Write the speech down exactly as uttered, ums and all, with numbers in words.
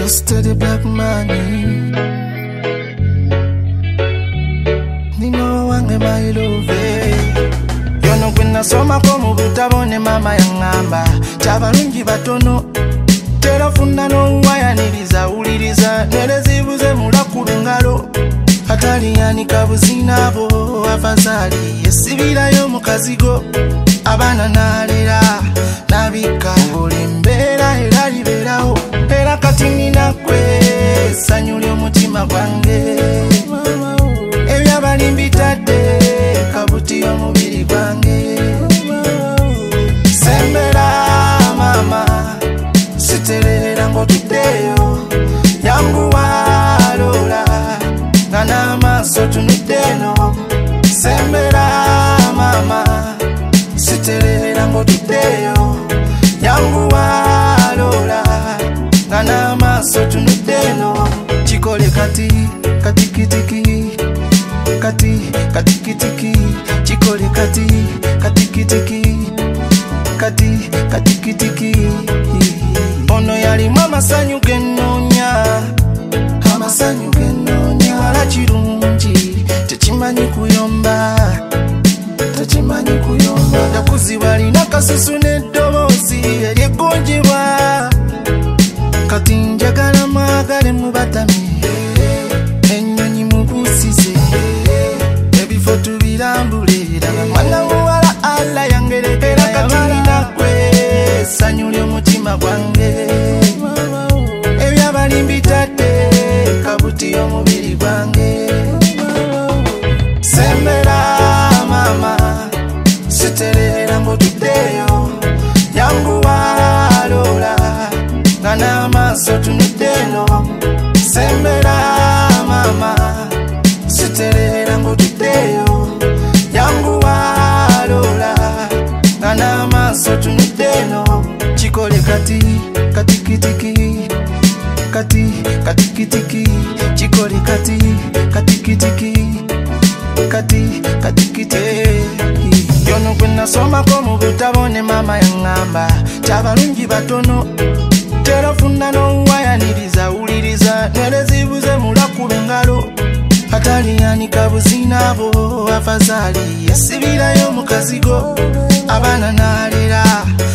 Just to the black money. Nino wange my love. Yono kwena soma komu butabone mama yangamba. Chabalungi batono. Terafunda no wayaniriza uliriza. Nerezibuze mulakulu ngalo. Hatali yani kabuzina bo afazali. Yesibira yo mukazigo. Abana nalera nabika olimbera era liberaho era kati nina kwe sanyuli omutima gwange ebyabali mbitadde kabuti omubiri gwange sembera mama siterera ng'otuddeyo yanguwalola nga n'amaaso tunuddeno sembera mama siterera ng'otuddeyo yanguwalola nga n'amaaso tunuddeno kikole kati katikitiki kati katikitiki kikole kati katikitiki kati katikitiki ono yalimu amasanyu gennoonya amasanyu gennoonya wala kirungi tekimanyi kuyomba tekimanyi kuyomba yakuzibwa alina kasusu n'eddoboozi eryeggonjebwa kati njagala mwagale mubatami ennyonyi mubuusize ebifo tubirambulira mwana muwala alla yangerekera kati nina gwe ssanyu ly'omutima gwange ebyabali mbitadde kabuti omubiri gwange sembera mama siterera ng'otuddeyo yanguwalola nga n'amaaso tunuddeno sembera mama siterera ng'otuddeyo yanguwalola nga n'amaaso tunuddeno kikole kati katikitiki kati katikitiki kikole kati katikitiki kati katikitiki yono kwena somako mu butabone mama yangamba kyabalungi batono terafunda no wayaniriza uliriza nerezibuze mulakulu ngalo hatali yani kabuzina bo afazali yesibirayo mukazigo abana nalera